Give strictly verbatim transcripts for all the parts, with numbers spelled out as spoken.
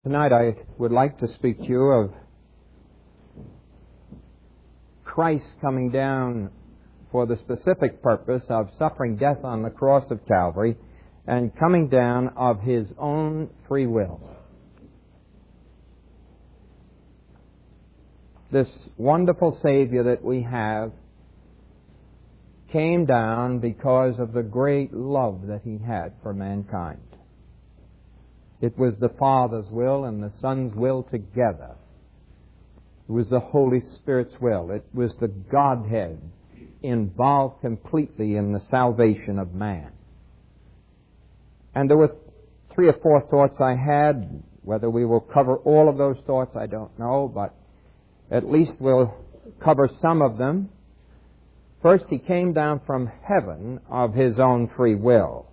Tonight I would like to speak to you of Christ coming down for the specific purpose of suffering death on the cross of Calvary and coming down of His own free will. This wonderful Savior that we have came down because of the great love that He had for mankind. It was the Father's will and the Son's will together. It was the Holy Spirit's will. It was the Godhead involved completely in the salvation of man. And there were three or four thoughts I had. Whether we will cover all of those thoughts, I don't know, but at least we'll cover some of them. First, He came down from heaven of His own free will.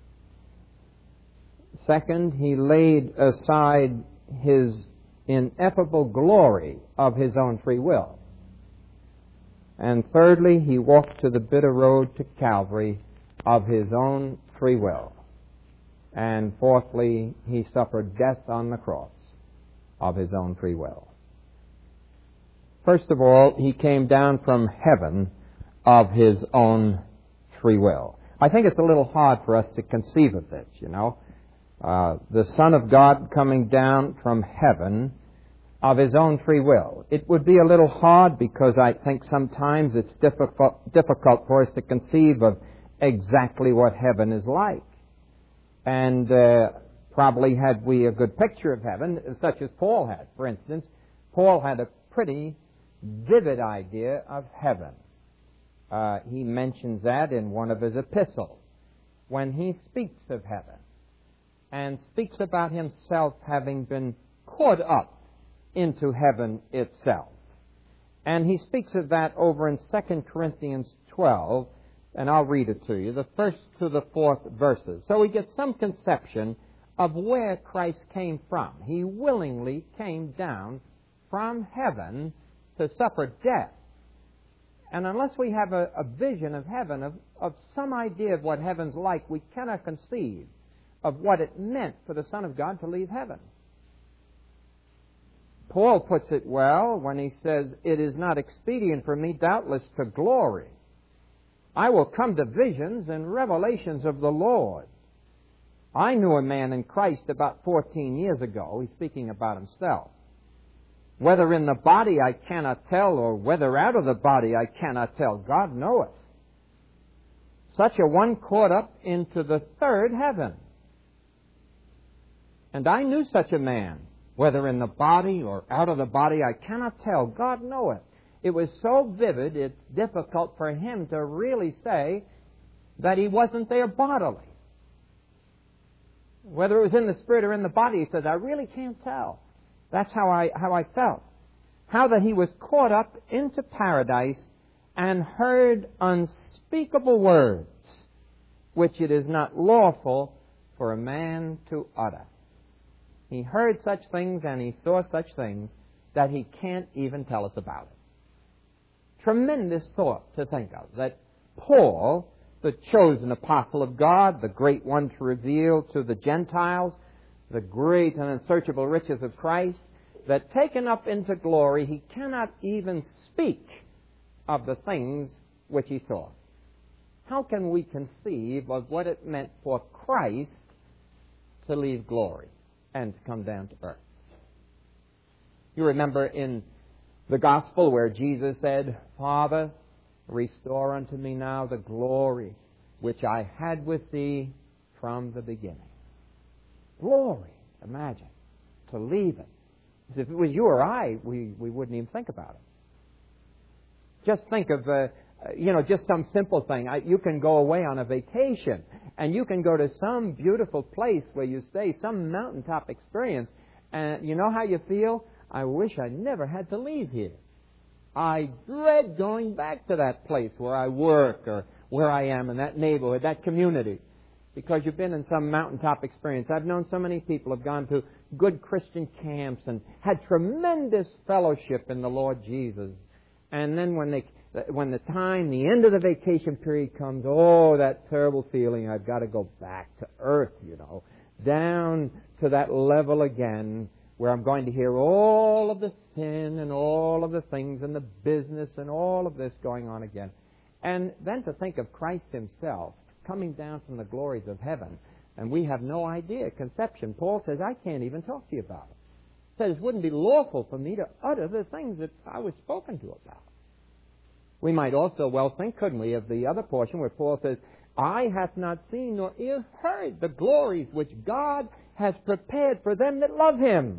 Second, He laid aside His ineffable glory of His own free will. And thirdly, He walked to the bitter road to Calvary of His own free will. And fourthly, He suffered death on the cross of His own free will. First of all, He came down from heaven of His own free will. I think it's a little hard for us to conceive of this, you know. Uh, the Son of God coming down from heaven of His own free will. It would be a little hard because I think sometimes it's difficult, difficult for us to conceive of exactly what heaven is like. And uh, probably had we a good picture of heaven, such as Paul had, for instance, Paul had a pretty vivid idea of heaven. Uh, he mentions that in one of his epistles when he speaks of heaven, and speaks about himself having been caught up into heaven itself. And he speaks of that over in Second Corinthians twelve, and I'll read it to you, the first to the fourth verses. So we get some conception of where Christ came from. He willingly came down from heaven to suffer death. And unless we have a, a vision of heaven, of, of some idea of what heaven's like, we cannot conceive of what it meant for the Son of God to leave heaven. Paul puts it well when he says, "It is not expedient for me, doubtless, to glory. I will come to visions and revelations of the Lord. I knew a man in Christ about fourteen years ago," he's speaking about himself, "whether in the body I cannot tell, or whether out of the body I cannot tell. God knoweth. Such a one caught up into the third heaven. And I knew such a man, whether in the body or out of the body, I cannot tell. God knoweth." It was so vivid, it's difficult for him to really say that he wasn't there bodily. Whether it was in the spirit or in the body, he says, "I really can't tell." That's how I, how I felt. How that he was caught up into paradise and heard unspeakable words, which it is not lawful for a man to utter. He heard such things and he saw such things that he can't even tell us about it. Tremendous thought to think of, that Paul, the chosen apostle of God, the great one to reveal to the Gentiles the great and unsearchable riches of Christ, that taken up into glory, he cannot even speak of the things which he saw. How can we conceive of what it meant for Christ to leave glory and to come down to earth? You remember in the gospel where Jesus said, "Father, restore unto me now the glory which I had with thee from the beginning." Glory, imagine, to leave it. As if it was you or I, we, we wouldn't even think about it. Just think of, uh, you know, just some simple thing. I, you can go away on a vacation, and you can go to some beautiful place where you stay, some mountaintop experience, and you know how you feel? "I wish I never had to leave here. I dread going back to that place where I work or where I am in that neighborhood, that community." Because you've been in some mountaintop experience. I've known so many people who have gone to good Christian camps and had tremendous fellowship in the Lord Jesus. And then when they, when the time, the end of the vacation period comes, oh, that terrible feeling, I've got to go back to earth, you know, down to that level again where I'm going to hear all of the sin and all of the things and the business and all of this going on again. And then to think of Christ himself coming down from the glories of heaven, and we have no idea, conception. Paul says, I can't even talk to you about it. He says, it wouldn't be lawful for me to utter the things that I was spoken to about. We might also well think, couldn't we, of the other portion where Paul says, eye hath not seen nor ear heard the glories which God has prepared for them that love him.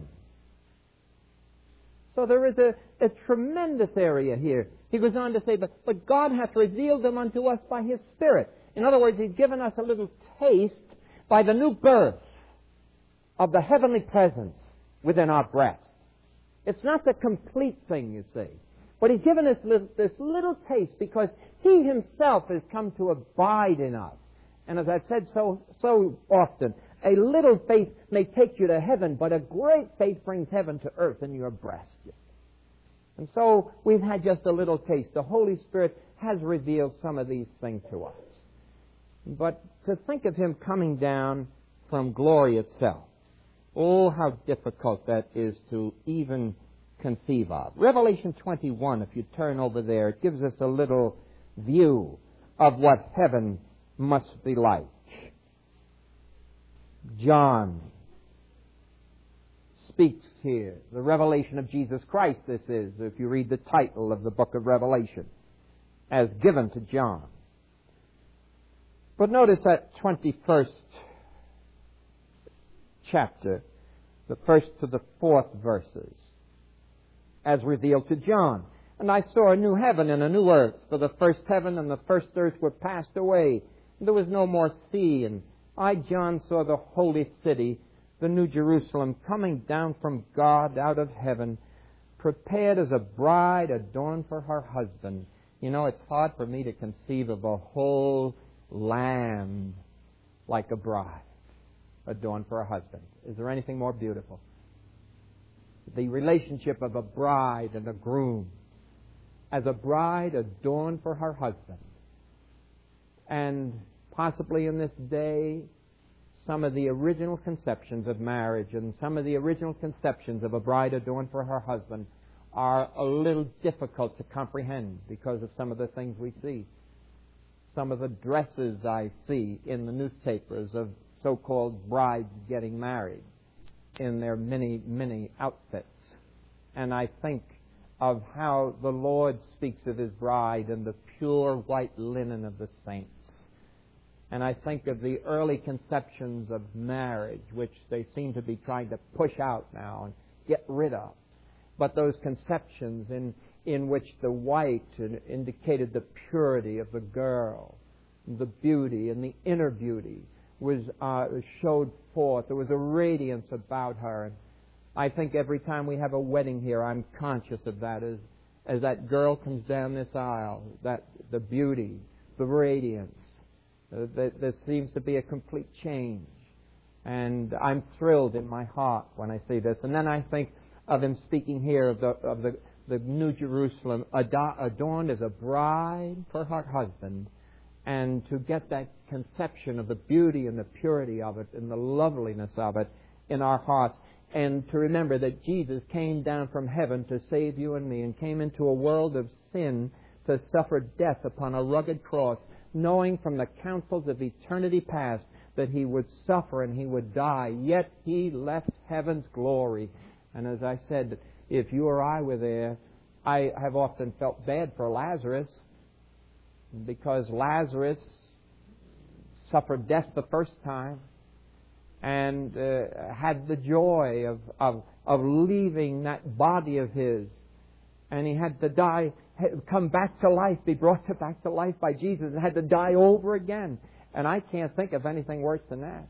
So there is a, a tremendous area here. He goes on to say, but, but God hath revealed them unto us by his Spirit. In other words, he's given us a little taste by the new birth of the heavenly presence within our breast. It's not the complete thing, you see. But he's given us this little taste because he himself has come to abide in us. And as I've said so, so often, a little faith may take you to heaven, but a great faith brings heaven to earth in your breast. And so we've had just a little taste. The Holy Spirit has revealed some of these things to us. But to think of him coming down from glory itself, oh, how difficult that is to even conceive of. Revelation twenty-one, if you turn over there, it gives us a little view of what heaven must be like. John speaks here. The revelation of Jesus Christ, this is, if you read the title of the book of Revelation, as given to John. But notice that twenty-first chapter, the first to the fourth verses, as revealed to John. And I saw a new heaven and a new earth, for the first heaven and the first earth were passed away. And there was no more sea. And I, John, saw the holy city, the new Jerusalem, coming down from God out of heaven, prepared as a bride adorned for her husband. You know, it's hard for me to conceive of a whole land like a bride adorned for a husband. Is there anything more beautiful? The relationship of a bride and a groom, as a bride adorned for her husband. And possibly in this day, some of the original conceptions of marriage and some of the original conceptions of a bride adorned for her husband are a little difficult to comprehend because of some of the things we see. Some of the dresses I see in the newspapers of so-called brides getting married in their many, many outfits. And I think of how the Lord speaks of his bride and the pure white linen of the saints. And I think of the early conceptions of marriage, which they seem to be trying to push out now and get rid of. But those conceptions in, in which the white indicated the purity of the girl, the beauty and the inner beauty was uh, showed forth. There was a radiance about her. And I think every time we have a wedding here, I'm conscious of that as, as that girl comes down this aisle, that the beauty, the radiance. Uh, there, there seems to be a complete change. And I'm thrilled in my heart when I see this. And then I think of him speaking here of the of the, the New Jerusalem adorned as a bride for her husband. And to get that conception of the beauty and the purity of it and the loveliness of it in our hearts. And to remember that Jesus came down from heaven to save you and me and came into a world of sin to suffer death upon a rugged cross, knowing from the counsels of eternity past that he would suffer and he would die. Yet he left heaven's glory. And as I said, if you or I were there, I have often felt bad for Lazarus, because Lazarus suffered death the first time and uh, had the joy of, of, of leaving that body of his. And he had to die, come back to life, be brought back to life by Jesus, and had to die over again. And I can't think of anything worse than that.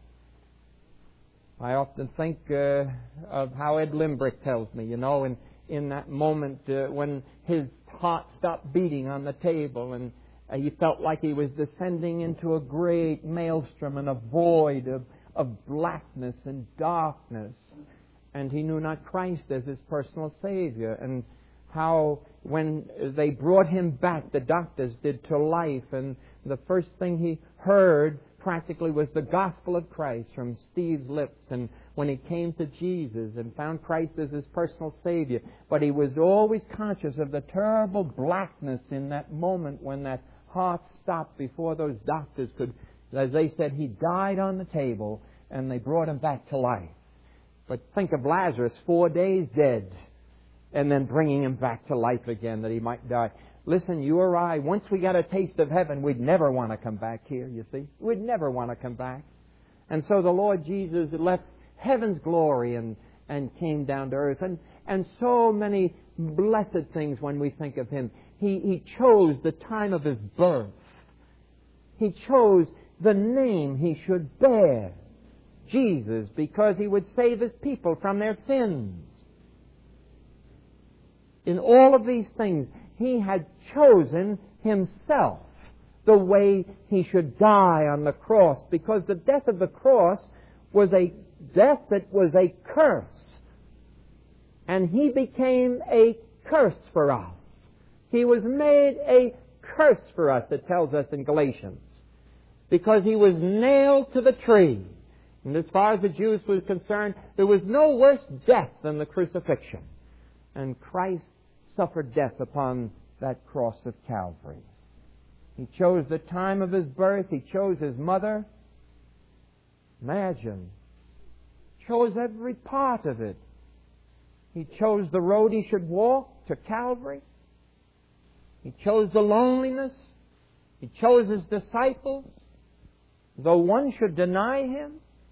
I often think uh, of how Ed Limbrick tells me, you know, in, in that moment uh, when his heart stopped beating on the table and uh, he felt like he was descending into a great maelstrom and a void of, of blackness and darkness. And he knew not Christ as his personal Savior. And how when they brought him back, the doctors did, to life, and the first thing he heard practically was the gospel of Christ from Steve's lips. And when he came to Jesus and found Christ as his personal Savior. But he was always conscious of the terrible blackness in that moment when that heart stopped before those doctors could, as they said, he died on the table and they brought him back to life. But think of Lazarus, four days dead, and then bringing him back to life again that he might die. Listen, you or I, once we got a taste of heaven, we'd never want to come back here, you see. We'd never want to come back. And so the Lord Jesus left heaven's glory and, and came down to earth. And, and so many blessed things when we think of Him. He, he chose the time of His birth. He chose the name He should bear, Jesus, because He would save His people from their sins. In all of these things, He had chosen Himself the way He should die on the cross, because the death of the cross was a death that was a curse. And He became a curse for us. He was made a curse for us, it tells us in Galatians, because He was nailed to the tree. And as far as the Jews were concerned, there was no worse death than the crucifixion. And Christ suffered death upon that cross of Calvary. He chose the time of His birth. He chose His mother. Imagine. Chose every part of it. He chose the road He should walk to Calvary. He chose the loneliness. He chose His disciples. Though one should deny Him,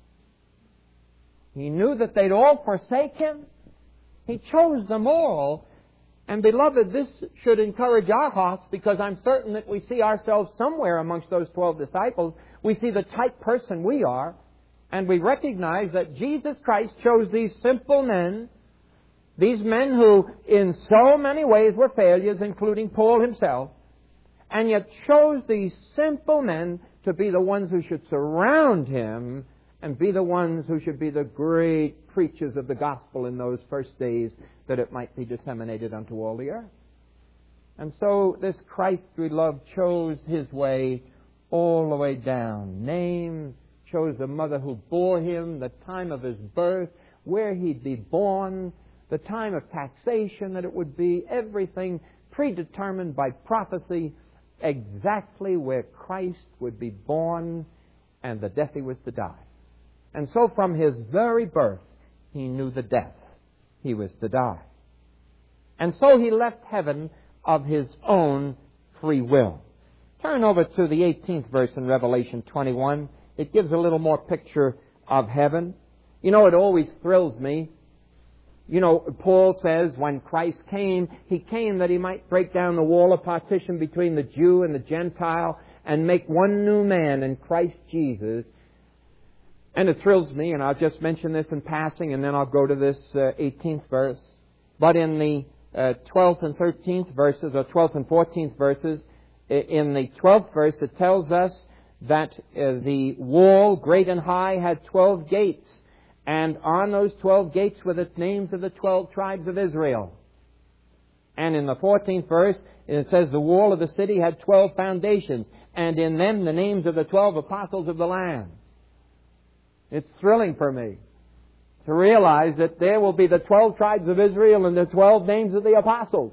He knew that they'd all forsake Him. He chose them all. And beloved, this should encourage our hearts, because I'm certain that we see ourselves somewhere amongst those twelve disciples. We see the type person we are, and we recognize that Jesus Christ chose these simple men, these men who in so many ways were failures, including Paul himself, and yet chose these simple men to be the ones who should surround Him and be the ones who should be the great preachers of the gospel in those first days, that it might be disseminated unto all the earth. And so this Christ we love chose His way all the way down. Name, chose the mother who bore Him, the time of His birth, where He'd be born, the time of taxation that it would be, everything predetermined by prophecy, exactly where Christ would be born and the death He was to die. And so from His very birth, He knew the death He was to die. And so He left heaven of His own free will. Turn over to the eighteenth verse in Revelation twenty-one. It gives a little more picture of heaven. You know, it always thrills me. You know, Paul says when Christ came, He came that He might break down the wall of partition between the Jew and the Gentile and make one new man in Christ Jesus. And it thrills me, and I'll just mention this in passing, and then I'll go to this uh, eighteenth verse. But in the uh, twelfth and thirteenth verses, or twelfth and fourteenth verses, in the twelfth verse it tells us that uh, the wall, great and high, had twelve gates. And on those twelve gates were the names of the twelve tribes of Israel. And in the fourteenth verse, it says the wall of the city had twelve foundations, and in them the names of the twelve apostles of the Lamb. It's thrilling for me to realize that there will be the twelve tribes of Israel and the twelve names of the apostles.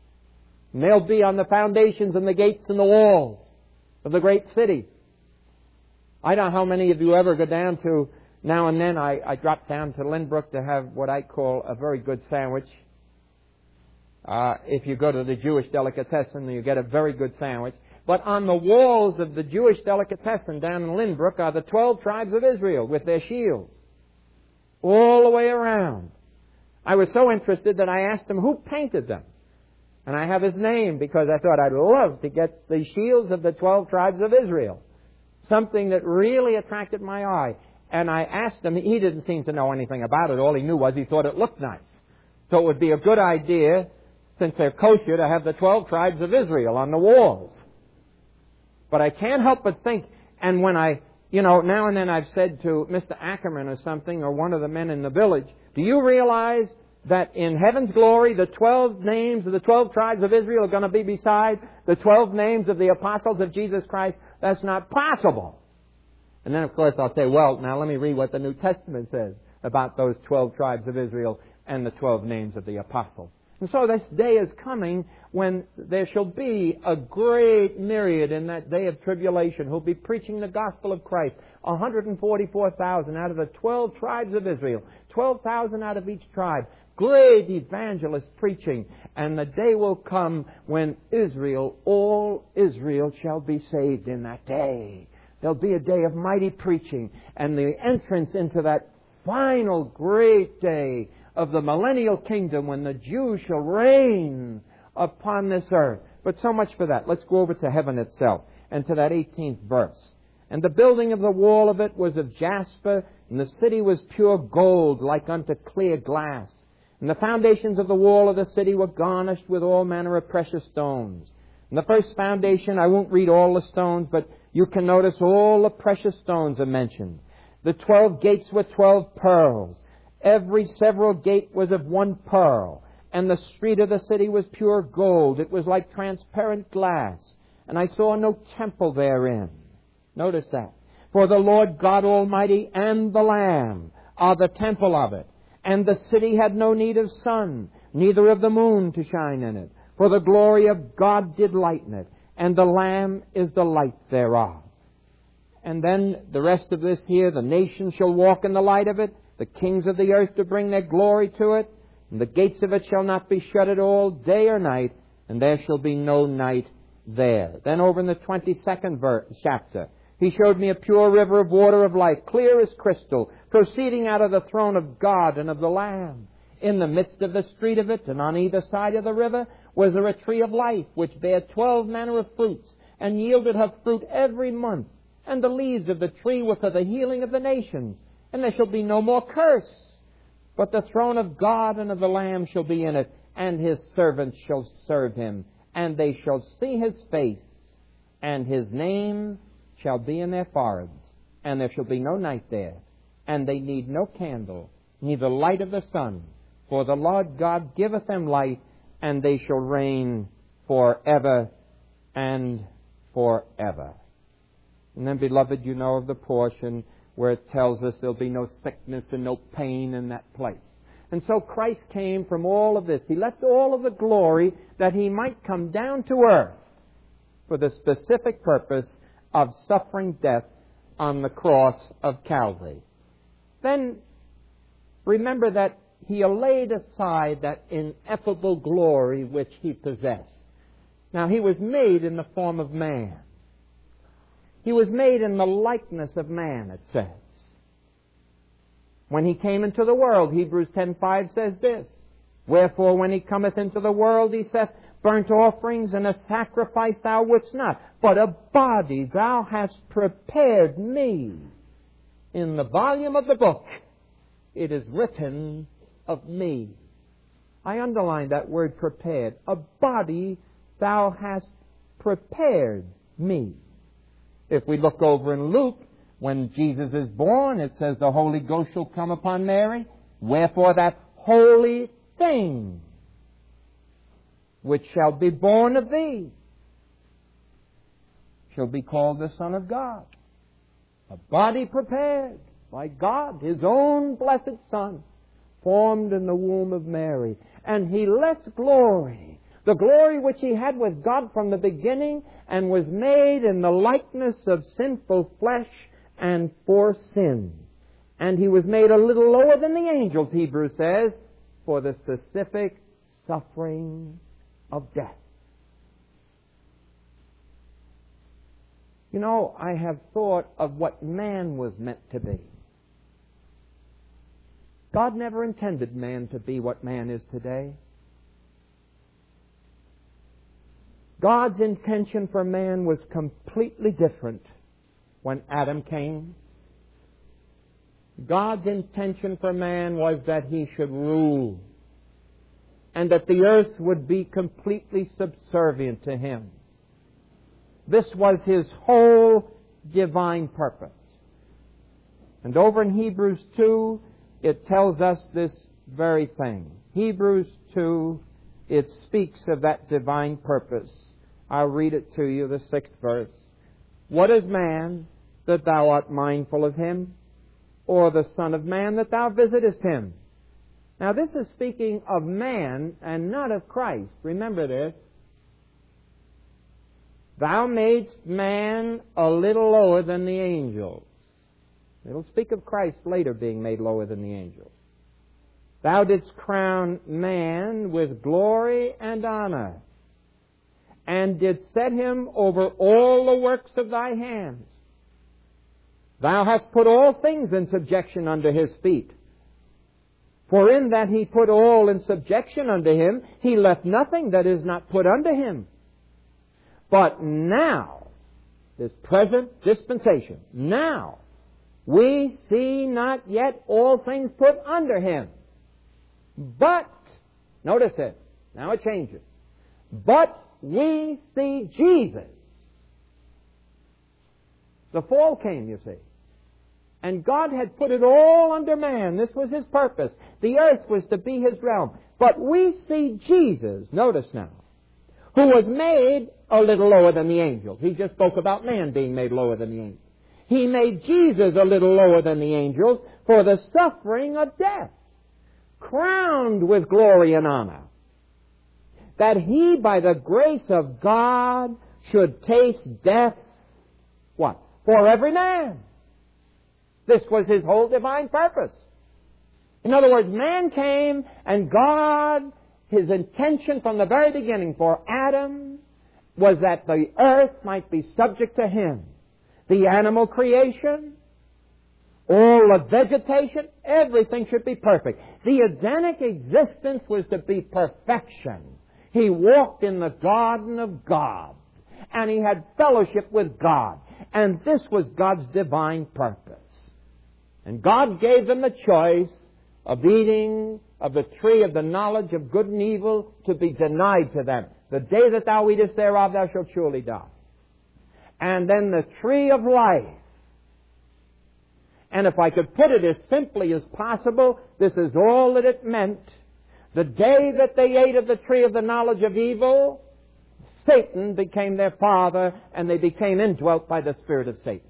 And they'll be on the foundations and the gates and the walls of the great city. I don't know how many of you ever go down to, now and then I, I drop down to Lynbrook to have what I call a very good sandwich. Uh, if you go to the Jewish delicatessen, you get a very good sandwich. But on the walls of the Jewish delicatessen down in Lynbrook are the twelve tribes of Israel with their shields. All the way around. I was so interested that I asked him who painted them. And I have his name because I thought I'd love to get the shields of the twelve tribes of Israel. Something that really attracted my eye. And I asked him, he didn't seem to know anything about it. All he knew was he thought it looked nice. So it would be a good idea, since they're kosher, to have the twelve tribes of Israel on the walls. But I can't help but think, and when I, you know, now and then I've said to Mister Ackerman or something, or one of the men in the village, do you realize that in heaven's glory, the twelve names of the twelve tribes of Israel are going to be beside the twelve names of the apostles of Jesus Christ? That's not possible. And then, of course, I'll say, well, now let me read what the New Testament says. about those twelve tribes of Israel and the twelve names of the apostles. And so this day is coming when there shall be a great myriad in that day of tribulation who'll be preaching the gospel of Christ. one hundred forty-four thousand out of the twelve tribes of Israel. twelve thousand out of each tribe. Great evangelists preaching. And the day will come when Israel, all Israel shall be saved in that day. There'll be a day of mighty preaching and the entrance into that final great day of the millennial kingdom when the Jews shall reign upon this earth. But so much for that. Let's go over to heaven itself and to that eighteenth verse. And the building of the wall of it was of jasper, and the city was pure gold, like unto clear glass. And the foundations of the wall of the city were garnished with all manner of precious stones. And the first foundation, I won't read all the stones, but you can notice all the precious stones are mentioned. The twelve gates were twelve pearls. Every several gate was of one pearl. And the street of the city was pure gold. It was like transparent glass. And I saw no temple therein. Notice that. For the Lord God Almighty and the Lamb are the temple of it. And the city had no need of sun, neither of the moon to shine in it. For the glory of God did lighten it. And the Lamb is the light thereof. And then the rest of this here, the nations shall walk in the light of it. The kings of the earth to bring their glory to it. And the gates of it shall not be shut at all, day or night. And there shall be no night there. Then over in the twenty-second verse, chapter, he showed me a pure river of water of life, clear as crystal, proceeding out of the throne of God and of the Lamb. In the midst of the street of it, and on either side of the river, was there a tree of life, which bare twelve manner of fruits, and yielded her fruit every month. And the leaves of the tree were for the healing of the nations. And there shall be no more curse. But the throne of God and of the Lamb shall be in it, and his servants shall serve him. And they shall see his face, and his name shall be in their foreheads. And there shall be no night there. And they need no candle, neither light of the sun. For the Lord God giveth them light, and they shall reign forever and forever. And then, beloved, you know of the portion where it tells us there'll be no sickness and no pain in that place. And so Christ came from all of this. He left all of the glory that he might come down to earth for the specific purpose of suffering death on the cross of Calvary. Then remember that he laid aside that ineffable glory which he possessed. Now, he was made in the form of man. He was made in the likeness of man, it says. When he came into the world, Hebrews ten five says this, Wherefore when he cometh into the world, he saith, Burnt offerings and a sacrifice thou wouldst not, but a body thou hast prepared me. In the volume of the book, it is written of me. I underline that word prepared. A body thou hast prepared me. If we look over in Luke, when Jesus is born, it says the Holy Ghost shall come upon Mary. Wherefore that holy thing which shall be born of thee shall be called the Son of God. A body prepared by God, his own blessed Son, formed in the womb of Mary. And he left glory, the glory which he had with God from the beginning, and was made in the likeness of sinful flesh and for sin. And he was made a little lower than the angels, Hebrews says, for the specific suffering of death. You know, I have thought of what man was meant to be. God never intended man to be what man is today. God's intention for man was completely different when Adam came. God's intention for man was that he should rule, and that the earth would be completely subservient to him. This was his whole divine purpose. And over in Hebrews two, it tells us this very thing. Hebrews two, it speaks of that divine purpose. I'll read it to you, the sixth verse. What is man that thou art mindful of him? or the Son of Man, that thou visitest him? Now this is speaking of man and not of Christ. Remember this. Thou madest man a little lower than the angels. It'll speak of Christ later being made lower than the angels. Thou didst crown man with glory and honor, and didst set him over all the works of thy hands. Thou hast put all things in subjection under his feet. For in that he put all in subjection unto him, he left nothing that is not put unto him. But now, this present dispensation, now, we see not yet all things put under him. But, notice it, now it changes. But we see Jesus. The fall came, you see. And God had put it all under man. This was his purpose. The earth was to be his realm. But we see Jesus, notice now, who was made a little lower than the angels. He just spoke about man being made lower than the angels. He made Jesus a little lower than the angels for the suffering of death, crowned with glory and honor, that he, by the grace of God, should taste death, what? For every man. This was his whole divine purpose. In other words, man came, and God, his intention from the very beginning for Adam was that the earth might be subject to him. The animal creation, all the vegetation, everything should be perfect. The Adamic existence was to be perfection. He walked in the garden of God, and he had fellowship with God. And this was God's divine purpose. And God gave them the choice of eating of the tree of the knowledge of good and evil, to be denied to them. The day that thou eatest thereof, thou shalt surely die. And then the tree of life. And if I could put it as simply as possible, this is all that it meant. The day that they ate of the tree of the knowledge of evil, Satan became their father, and they became indwelt by the spirit of Satan.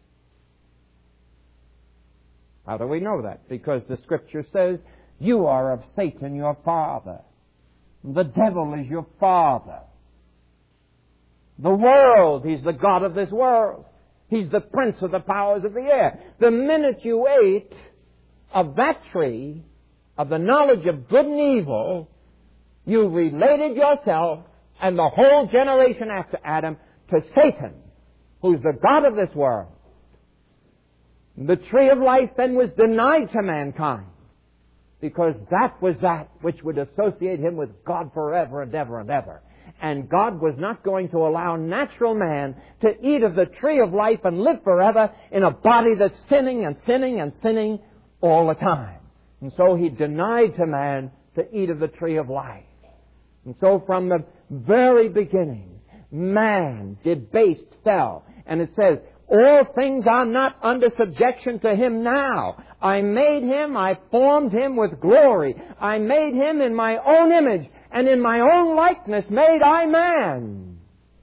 How do we know that? Because the Scripture says, you are of Satan your father. The devil is your father. The world, he's the god of this world. He's the prince of the powers of the air. The minute you ate of that tree, of the knowledge of good and evil, you related yourself and the whole generation after Adam to Satan, who's the god of this world. The tree of life then was denied to mankind, because that was that which would associate him with God forever and ever and ever. And God was not going to allow natural man to eat of the tree of life and live forever in a body that's sinning and sinning and sinning all the time. And so he denied to man to eat of the tree of life. And so from the very beginning, man, debased, fell. And it says, all things are not under subjection to him now. I made him, I formed him with glory. I made him in my own image, and in my own likeness made I man.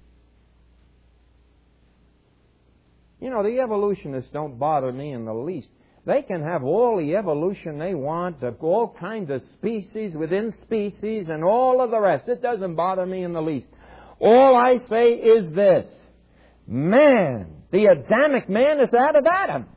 You know, the evolutionists don't bother me in the least. They can have all the evolution they want, of all kinds of species within species and all of the rest. It doesn't bother me in the least. All I say is this. Man, the Adamic man, is that of Adam.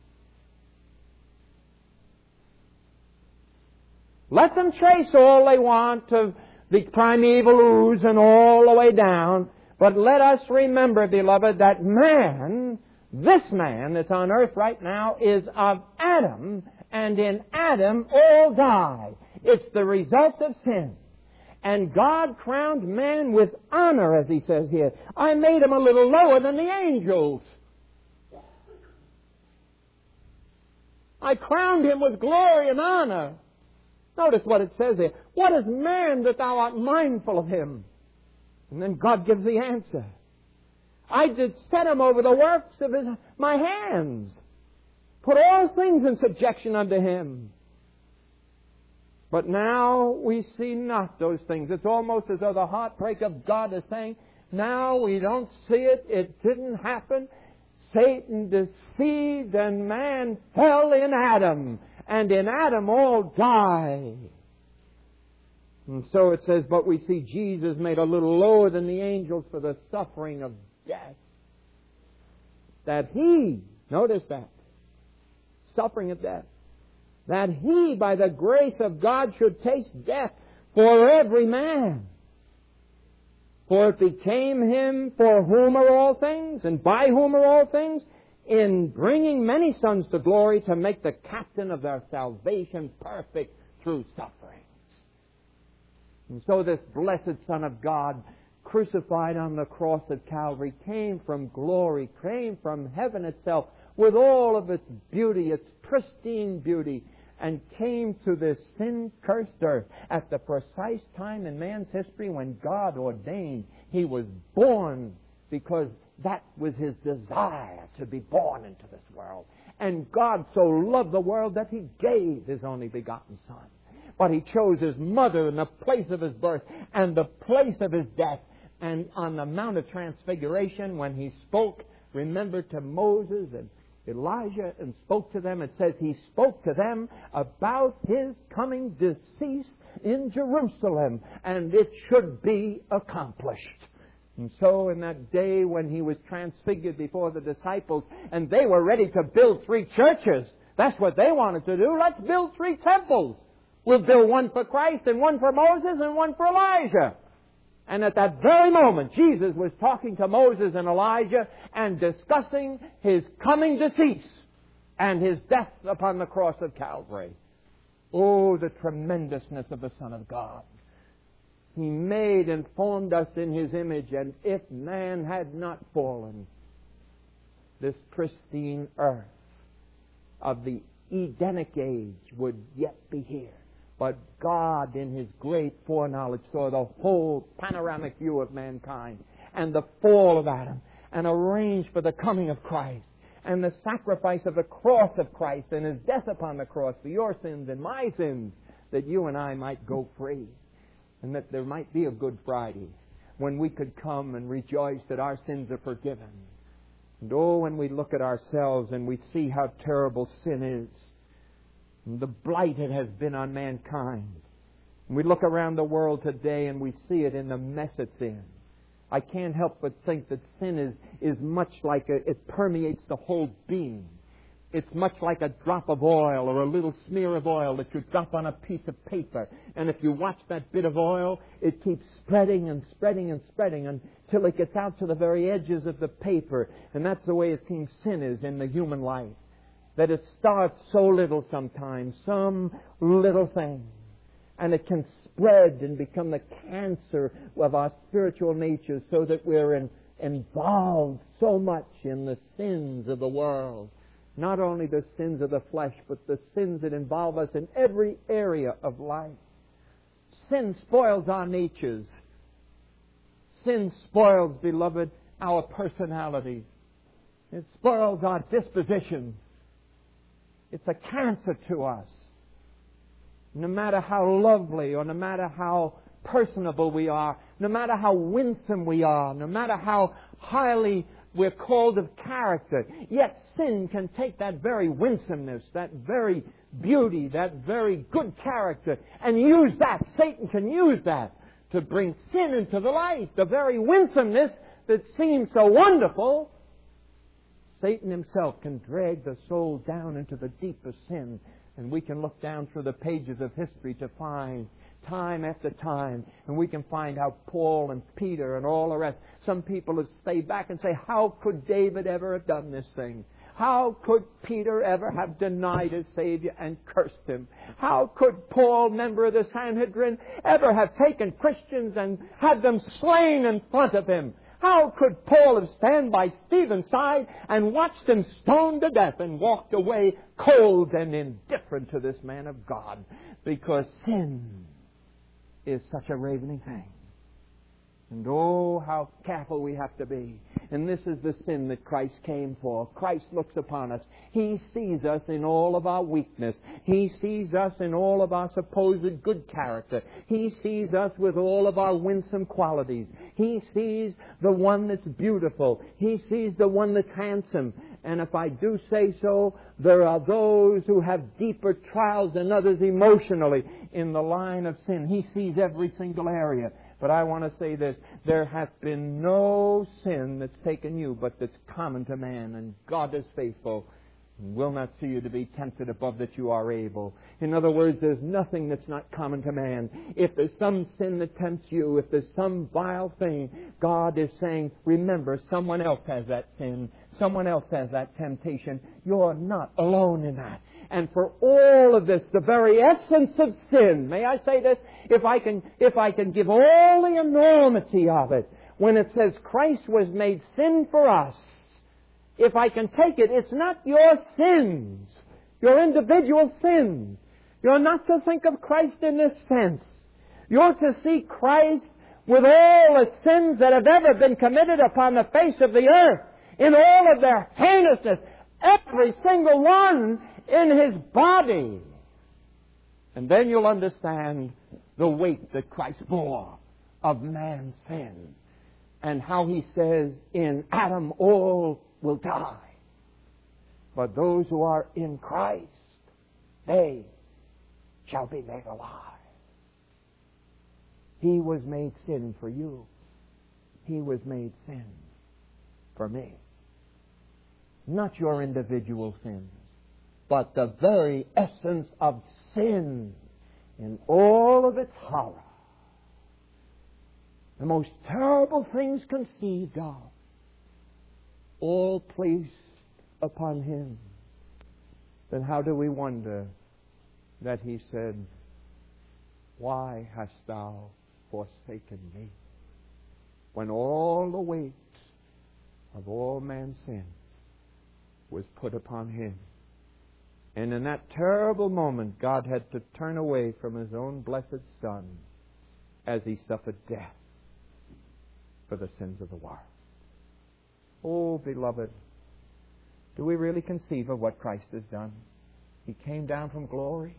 Let them trace all they want to the primeval ooze and all the way down, but let us remember, beloved, that man, this man that's on earth right now, is of Adam, and in Adam all die. It's the result of sin. And God crowned man with honor, as he says here. I made him a little lower than the angels. I crowned him with glory and honor. Notice what it says here. What is man that thou art mindful of him? And then God gives the answer. I did set him over the works of his, my hands. Put all things in subjection unto him. But now we see not those things. It's almost as though the heartbreak of God is saying, now we don't see it. It didn't happen. Satan deceived and man fell in Adam. And in Adam all die. And so it says, but we see Jesus made a little lower than the angels for the suffering of death. That He, notice that, suffering of death, that He, by the grace of God, should taste death for every man. For it became Him for whom are all things, and by whom are all things, in bringing many sons to glory, to make the captain of their salvation perfect through sufferings. And so this blessed Son of God, crucified on the cross at Calvary, came from glory, came from heaven itself, with all of its beauty, its pristine beauty, and came to this sin-cursed earth at the precise time in man's history when God ordained He was born, because that was His desire, to be born into this world. And God so loved the world that He gave His only begotten Son. But He chose His mother in the place of His birth and the place of His death. And on the Mount of Transfiguration, when He spoke, remember, to Moses and Elijah and spoke to them, it says He spoke to them about His coming decease in Jerusalem, and it should be accomplished. And so in that day when He was transfigured before the disciples, and they were ready to build three churches, that's what they wanted to do. Let's build three temples. We'll build one for Christ and one for Moses and one for Elijah. And at that very moment, Jesus was talking to Moses and Elijah and discussing His coming decease and His death upon the cross of Calvary. Oh, the tremendousness of the Son of God. He made and formed us in His image, and if man had not fallen, this pristine earth of the Edenic age would yet be here. But God, in His great foreknowledge, saw the whole panoramic view of mankind and the fall of Adam, and arranged for the coming of Christ and the sacrifice of the cross of Christ and His death upon the cross for your sins and my sins, that you and I might go free, and that there might be a Good Friday when we could come and rejoice that our sins are forgiven. And oh, when we look at ourselves and we see how terrible sin is, and the blight it has been on mankind. And we look around the world today and we see it in the mess it's in. I can't help but think that sin is, is much like a, it permeates the whole being. It's much like a drop of oil or a little smear of oil that you drop on a piece of paper. And if you watch that bit of oil, it keeps spreading and spreading and spreading until it gets out to the very edges of the paper. And that's the way it seems sin is in the human life. That it starts so little sometimes, some little thing, and it can spread and become the cancer of our spiritual nature, so that we're in, involved so much in the sins of the world. Not only the sins of the flesh, but the sins that involve us in every area of life. Sin spoils our natures. Sin spoils, beloved, our personalities. It spoils our dispositions. It's a cancer to us. No matter how lovely or no matter how personable we are, no matter how winsome we are, no matter how highly we're called of character, yet sin can take that very winsomeness, that very beauty, that very good character, and use that. Satan can use that to bring sin into the life. The very winsomeness that seems so wonderful, Satan himself can drag the soul down into the deepest sin. And we can look down through the pages of history to find time after time, and we can find how Paul and Peter and all the rest, some people have stayed back and say, how could David ever have done this thing? How could Peter ever have denied his Savior and cursed Him? How could Paul, member of the Sanhedrin, ever have taken Christians and had them slain in front of him? How could Paul have stand by Stephen's side and watched him stoned to death and walked away cold and indifferent to this man of God? Because sin is such a ravening thing. And oh, how careful we have to be. And this is the sin that Christ came for. Christ looks upon us. He sees us in all of our weakness. He sees us in all of our supposed good character. He sees us with all of our winsome qualities. He sees the one that's beautiful. He sees the one that's handsome. And if I do say so, there are those who have deeper trials than others emotionally in the line of sin. He sees every single area. But I want to say this, there hath been no sin that's taken you, but that's common to man, and God is faithful, and will not see you to be tempted above that you are able. In other words, there's nothing that's not common to man. If there's some sin that tempts you, if there's some vile thing, God is saying, remember, someone else has that sin, someone else has that temptation. You're not alone in that. And for all of this, the very essence of sin, may I say this? If I can, if I can give all the enormity of it, when it says Christ was made sin for us, if I can take it, it's not your sins, your individual sins. You're not to think of Christ in this sense. You're to see Christ with all the sins that have ever been committed upon the face of the earth, in all of their heinousness, every single one in His body. And then you'll understand the weight that Christ bore of man's sin, and how He says, in Adam all will die. But those who are in Christ, they shall be made alive. He was made sin for you. He was made sin for me. Not your individual sins, but the very essence of sin in all of its horror. The most terrible things conceived of, all placed upon Him. Then how do we wonder that He said, why hast thou forsaken me? When all the weight of all man's sin was put upon Him. And in that terrible moment, God had to turn away from His own blessed Son as He suffered death for the sins of the world. Oh, beloved, do we really conceive of what Christ has done? He came down from glory.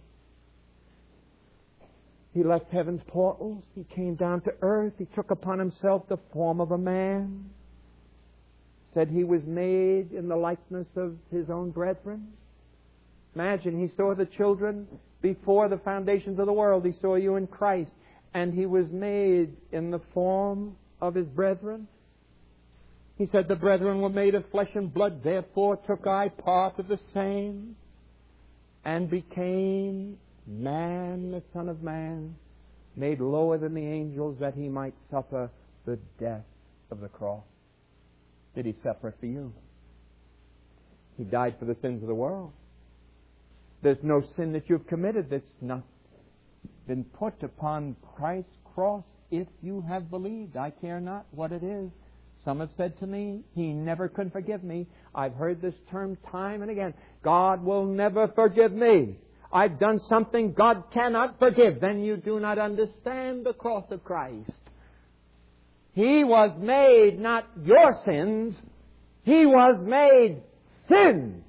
He left heaven's portals. He came down to earth. He took upon Himself the form of a man. Said He was made in the likeness of His own brethren. Imagine, He saw the children before the foundations of the world. He saw you in Christ. And He was made in the form of His brethren. He said, the brethren were made of flesh and blood, therefore took I part of the same, and became man, the Son of Man, made lower than the angels, that He might suffer the death of the cross. Did He suffer for you? He died for the sins of the world. There's no sin that you've committed that's not been put upon Christ's cross if you have believed. I care not what it is. Some have said to me, He never could forgive me. I've heard this term time and again. God will never forgive me. I've done something God cannot forgive. Then you do not understand the cross of Christ. He was made not your sins. He was made sin.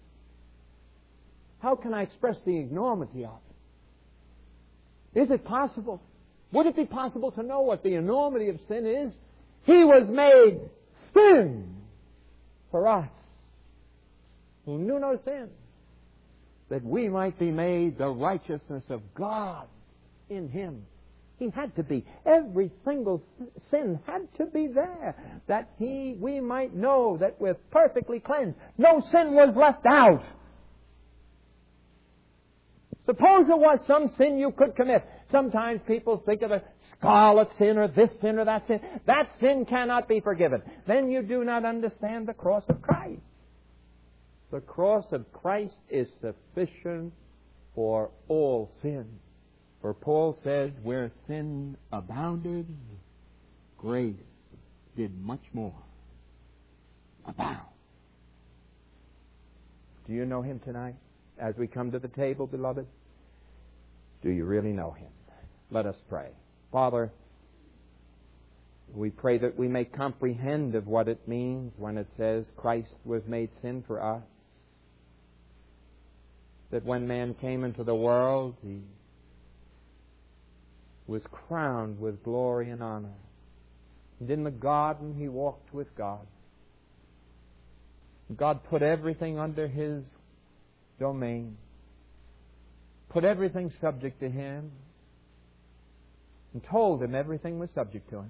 How can I express the enormity of it? Is it possible? Would it be possible to know what the enormity of sin is? He was made sin for us, who knew no sin, that we might be made the righteousness of God in Him. He had to be. Every single sin had to be there, that he, we might know that we're perfectly cleansed. No sin was left out. Suppose there was some sin you could commit. Sometimes people think of a scarlet sin or this sin or that sin. That sin cannot be forgiven. Then you do not understand the cross of Christ. The cross of Christ is sufficient for all sin. For Paul says, where sin abounded, grace did much more abound. Do you know Him tonight? As we come to the table, beloved, do you really know Him? Let us pray. Father, We pray that we may comprehend of what it means when it says Christ was made sin for us. That when man came into the world, he was crowned with glory and honor. And in the garden, he walked with God. God put everything under his domain, put everything subject to him, and told him everything was subject to him.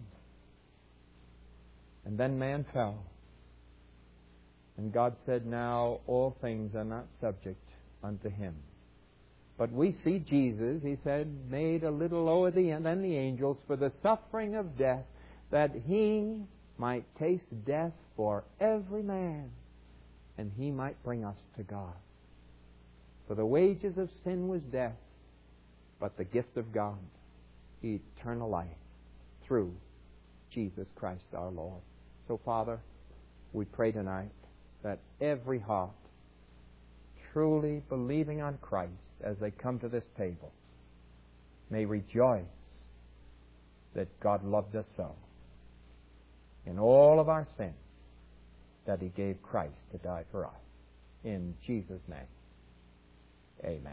And then man fell. And God said, now all things are not subject unto him. But we see Jesus, he said, made a little lower than the angels for the suffering of death, that he might taste death for every man, and he might bring us to God. For the wages of sin was death, but the gift of God, eternal life, through Jesus Christ our Lord. So, Father, we pray tonight that every heart, truly believing on Christ as they come to this table, may rejoice that God loved us so in all of our sins, that he gave Christ to die for us. In Jesus' name, amen.